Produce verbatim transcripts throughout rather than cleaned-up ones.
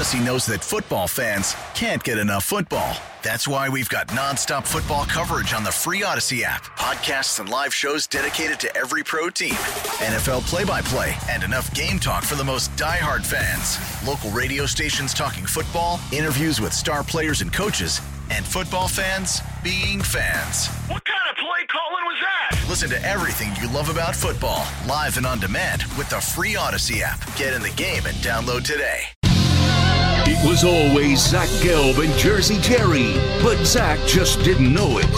Odyssey knows that football fans can't get enough football. That's why we've got nonstop football coverage on the free Odyssey app. Podcasts and live shows dedicated to every pro team. N F L play-by-play and enough game talk for the most diehard fans. Local radio stations talking football, interviews with star players and coaches, and football fans being fans. What kind of play calling was that? Listen to everything you love about football, live and on demand with the free Odyssey app. Get in the game and download today. It was always Zach Gelb and Jersey Jerry, but Zach just didn't know it.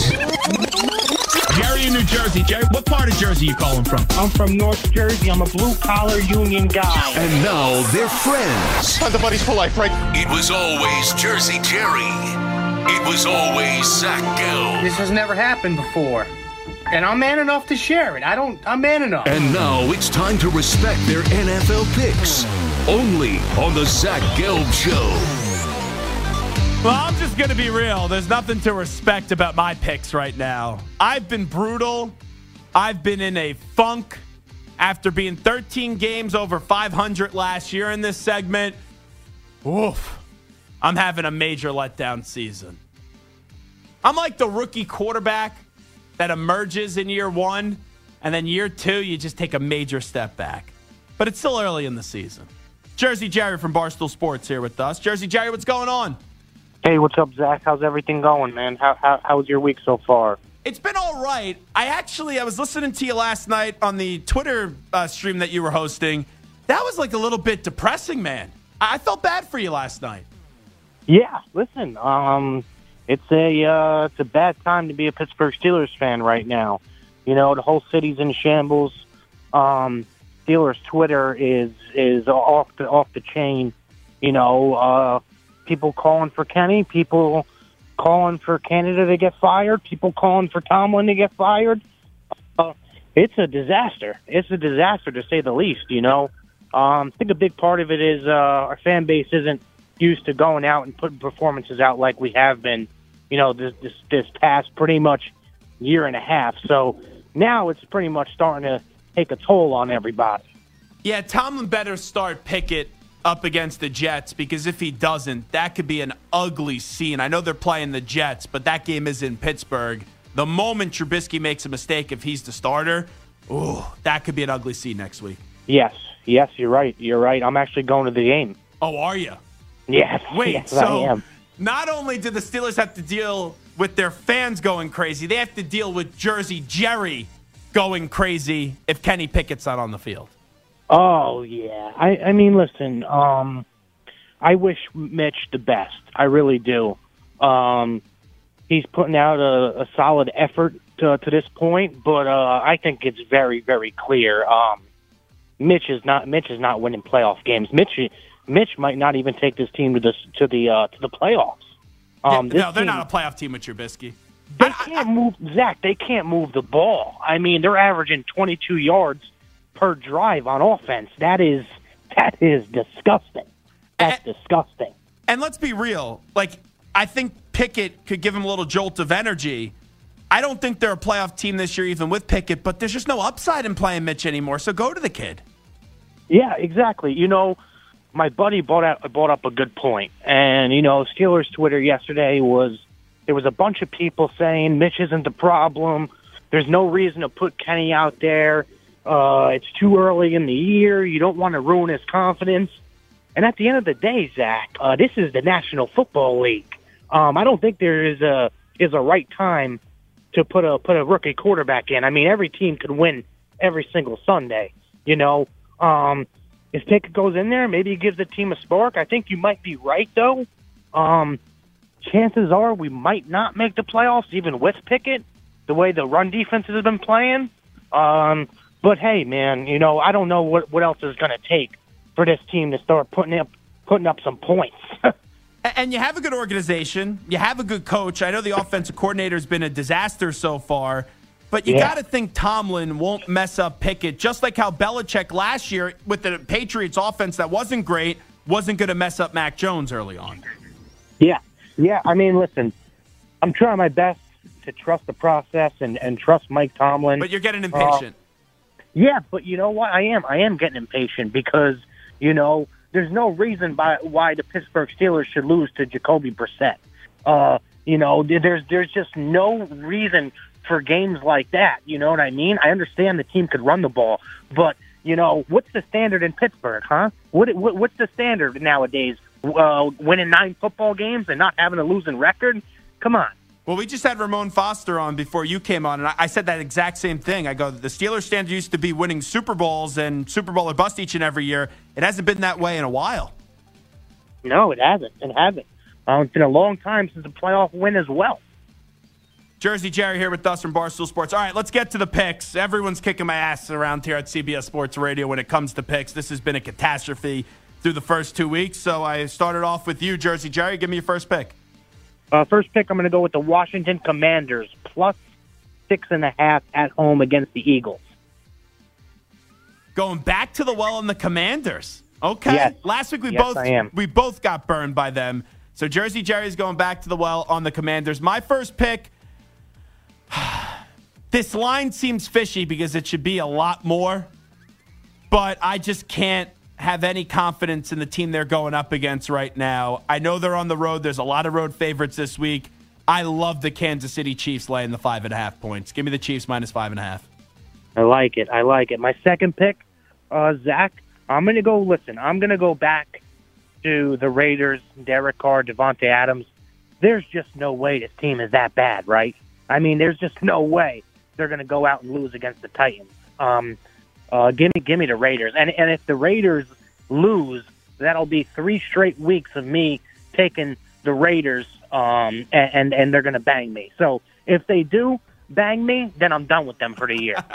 Jerry in New Jersey. Jerry, what part of Jersey you calling from? I'm from North Jersey. I'm a blue-collar union guy. And now they're friends. The buddies for life, right? It was always Jersey Jerry. It was always Zach Gelb. This has never happened before. And I'm man enough to share it. I don't, I'm man enough. And now it's time to respect their N F L picks. Only on the Zach Gelb Show. Well, I'm just going to be real. There's nothing to respect about my picks right now. I've been brutal. I've been in a funk after being thirteen games over five hundred last year in this segment. Oof. I'm having a major letdown season. I'm like the rookie quarterback that emerges in year one, and then year two, you just take a major step back. But it's still early in the season. Jersey Jerry from Barstool Sports here with us. Jersey Jerry, what's going on? Hey, what's up, Zach? How's everything going, man? How, how How's your week so far? It's been all right. I actually, I was listening to you last night on the Twitter uh, stream that you were hosting. That was like a little bit depressing, man. I, I felt bad for you last night. Yeah, listen, um, it's a uh, it's a bad time to be a Pittsburgh Steelers fan right now. You know, the whole city's in shambles. Um, Steelers Twitter is is off the off the chain. You know, uh, people calling for Kenny, people calling for Canada to get fired, people calling for Tomlin to get fired. Uh, it's a disaster. It's a disaster to say the least. You know, um, I think a big part of it is uh, our fan base isn't used to going out and putting performances out like we have been, you know, this this, this past pretty much year and a half. So now it's pretty much starting to take a toll on everybody. Yeah, Tomlin better start Pickett up against the Jets, because if he doesn't, that could be an ugly scene. I know they're playing the Jets, but that game is in Pittsburgh. The moment Trubisky makes a mistake, if he's the starter, ooh, that could be an ugly scene next week. Yes, yes, you're right. You're right. I'm actually going to the game. Oh, are you? Yes. Wait, yes, so I am. Not only do the Steelers have to deal with their fans going crazy, they have to deal with Jersey Jerry going crazy if Kenny Pickett's not on the field. Oh, yeah. I, I mean, listen, um, I wish Mitch the best. I really do. Um, he's putting out a, a solid effort to, to this point, but uh, I think it's very, very clear. Um, Mitch is not Mitch is not winning playoff games. Mitch Mitch might not even take this team to the to the uh, to the playoffs. Um, yeah, no, they're team, not a playoff team with Trubisky. They can't move, Zach. They can't move the ball. I mean, they're averaging twenty-two yards per drive on offense. That is that is disgusting. That's and, disgusting. And let's be real. Like, I think Pickett could give him a little jolt of energy. I don't think they're a playoff team this year, even with Pickett. But there's just no upside in playing Mitch anymore. So go to the kid. Yeah, exactly. You know, my buddy brought out brought up a good point, and you know, Steelers Twitter yesterday was. There was a bunch of people saying Mitch isn't the problem. There's no reason to put Kenny out there. Uh, it's too early in the year. You don't want to ruin his confidence. And at the end of the day, Zach, uh, this is the National Football League. Um, I don't think there is a is a right time to put a put a rookie quarterback in. I mean, every team could win every single Sunday. You know, um, if Pickett goes in there, maybe he gives the team a spark. I think you might be right, though. Um, chances are we might not make the playoffs, even with Pickett, the way the run defense has been playing. Um, but, hey, man, you know, I don't know what, what else is going to take for this team to start putting up putting up some points. And you have a good organization. You have a good coach. I know the offensive coordinator has been a disaster so far. But you yeah. got to think Tomlin won't mess up Pickett, just like how Belichick last year with the Patriots offense that wasn't great wasn't going to mess up Mac Jones early on. Yeah. Yeah, I mean, listen, I'm trying my best to trust the process and, and trust Mike Tomlin. But you're getting impatient. Uh, yeah, but you know what? I am. I am getting impatient because, you know, there's no reason by, why the Pittsburgh Steelers should lose to Jacoby Brissett. Uh, you know, there's there's just no reason for games like that. You know what I mean? I understand the team could run the ball, but, you know, what's the standard in Pittsburgh, huh? What, what What's the standard nowadays? Uh, winning nine football games and not having a losing record? Come on. Well, we just had Ramon Foster on before you came on, and I, I said that exact same thing. I go, the Steelers standard used to be winning Super Bowls and Super Bowl or bust each and every year. It hasn't been that way in a while. No, it hasn't. It hasn't. Uh, it's been a long time since a playoff win as well. Jersey Jerry here with us from Barstool Sports. All right, let's get to the picks. Everyone's kicking my ass around here at C B S Sports Radio when it comes to picks. This has been a catastrophe through the first two weeks. So I started off with you, Jersey Jerry. Give me your first pick. Uh, first pick, I'm going to go with the Washington Commanders, plus six and a half at home against the Eagles. Going back to the well on the Commanders. Okay. Yes. Last week we Yes, both I am. we both got burned by them. So Jersey Jerry's going back to the well on the Commanders. My first pick, this line seems fishy because it should be a lot more, but I just can't have any confidence in the team they're going up against right now. I know they're on the road. There's a lot of road favorites this week. I love the Kansas City Chiefs laying the five and a half points. Give me the Chiefs minus five and a half. I like it. I like it. My second pick, uh, Zach, I'm going to go, listen, I'm going to go back to the Raiders, Derek Carr, Devontae Adams. There's just no way this team is that bad, right? I mean, there's just no way they're going to go out and lose against the Titans. Um, uh, give me, give me the Raiders. And and if the Raiders lose, that'll be three straight weeks of me taking the Raiders, um, and, and, and they're going to bang me. So if they do bang me, then I'm done with them for the year.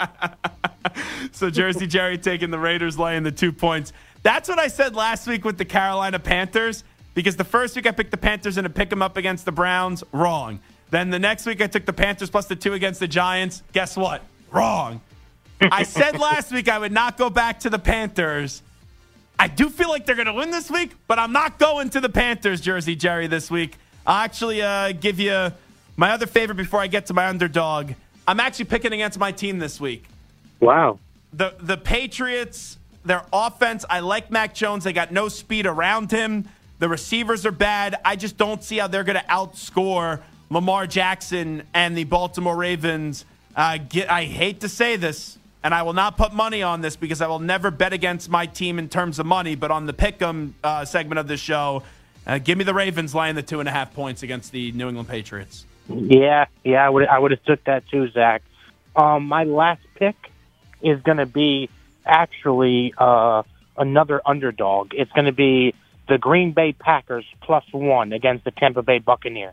So Jersey Jerry taking the Raiders laying the two points. That's what I said last week with the Carolina Panthers, because the first week I picked the Panthers and to pick them up against the Browns. Wrong. Then the next week I took the Panthers plus the two against the Giants. Guess what? Wrong. I said last week I would not go back to the Panthers. I do feel like they're going to win this week, but I'm not going to the Panthers, Jersey Jerry, this week. I'll actually uh, give you my other favorite before I get to my underdog. I'm actually picking against my team this week. Wow. The the Patriots, their offense, I like Mac Jones. They got no speed around him. The receivers are bad. I just don't see how they're going to outscore Lamar Jackson and the Baltimore Ravens. Uh, get, I hate to say this, and I will not put money on this because I will never bet against my team in terms of money, but on the Pick'em uh, segment of the show, uh, give me the Ravens laying the two and a half points against the New England Patriots. Yeah, yeah, I would I would have took that too, Zach. Um, my last pick is going to be actually uh, another underdog. It's going to be the Green Bay Packers plus one against the Tampa Bay Buccaneers.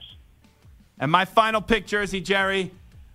And my final pick, Jersey Jerry,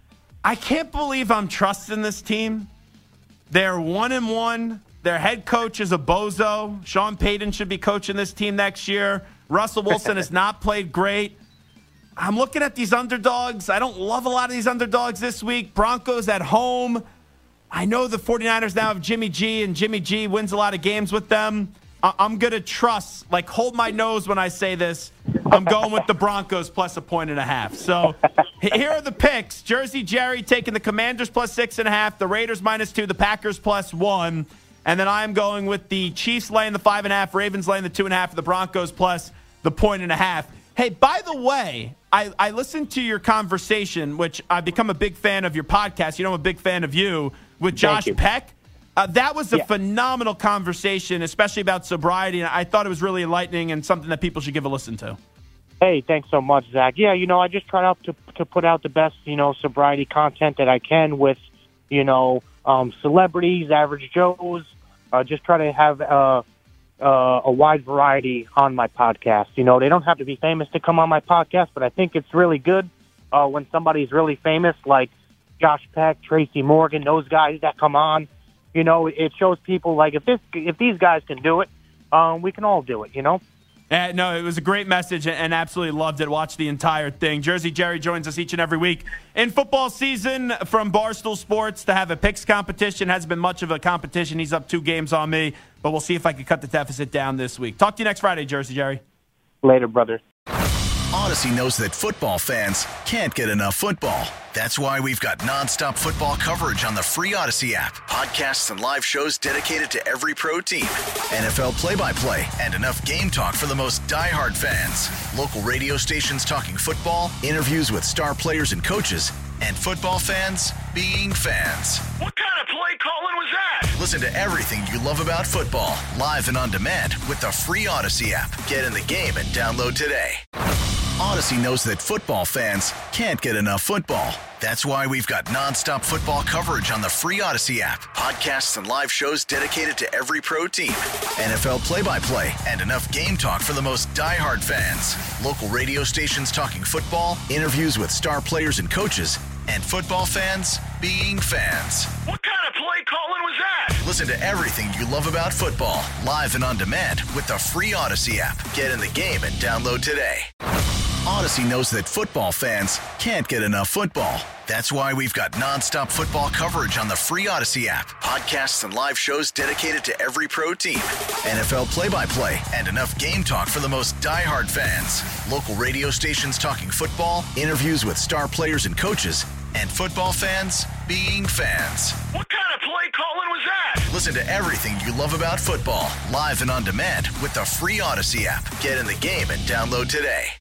I can't believe I'm trusting this team. They're one and one. Their head coach is a bozo. Sean Payton should be coaching this team next year. Russell Wilson has not played great. I'm looking at these underdogs. I don't love a lot of these underdogs this week. Broncos at home. I know the 49ers now have Jimmy G, and Jimmy G wins a lot of games with them. I- I'm going to trust, like, hold my nose when I say this. I'm going with the Broncos plus a point and a half. So here are the picks. Jersey Jerry taking the Commanders plus six and a half, the Raiders minus two, the Packers plus one. And then I'm going with the Chiefs laying the five and a half, Ravens laying the two and a half, the Broncos plus the point and a half. Hey, by the way, I, I listened to your conversation, which I've become a big fan of your podcast. You know, I'm a big fan of you with Josh Peck. Uh, that was a yeah. phenomenal conversation, especially about sobriety. And I thought it was really enlightening and something that people should give a listen to. Hey, thanks so much, Zach. Yeah, you know, I just try out to to put out the best, you know, sobriety content that I can with, you know, um, celebrities, average Joes. Uh, just try to have uh, uh, a wide variety on my podcast. You know, they don't have to be famous to come on my podcast, but I think it's really good uh, when somebody's really famous, like Josh Peck, Tracy Morgan, those guys that come on. You know, it shows people like if this if these guys can do it, um, we can all do it. You know. Uh, no, it was a great message and absolutely loved it. Watched the entire thing. Jersey Jerry joins us each and every week in football season from Barstool Sports to have a picks competition. Hasn't been much of a competition. He's up two games on me, but we'll see if I can cut the deficit down this week. Talk to you next Friday, Jersey Jerry. Later, brother. Odyssey knows that football fans can't get enough football. That's why we've got nonstop football coverage on the free Odyssey app. Podcasts and live shows dedicated to every pro team. N F L play-by-play and enough game talk for the most diehard fans. Local radio stations talking football, interviews with star players and coaches, and football fans being fans. What kind of play calling was that? Listen to everything you love about football, live and on demand with the free Odyssey app. Get in the game and download today. Odyssey knows that football fans can't get enough football. That's why we've got nonstop football coverage on the free Odyssey app. Podcasts and live shows dedicated to every pro team. N F L play-by-play and enough game talk for the most diehard fans. Local radio stations talking football, interviews with star players and coaches, and football fans being fans. What kind of play calling was that? Listen to everything you love about football, live and on demand with the free Odyssey app. Get in the game and download today. Odyssey knows that football fans can't get enough football. That's why we've got nonstop football coverage on the free Odyssey app. Podcasts and live shows dedicated to every pro team. N F L play-by-play and enough game talk for the most diehard fans. Local radio stations talking football, interviews with star players and coaches, and football fans being fans. What kind of play calling was that? Listen to everything you love about football, live and on demand with the free Odyssey app. Get in the game and download today.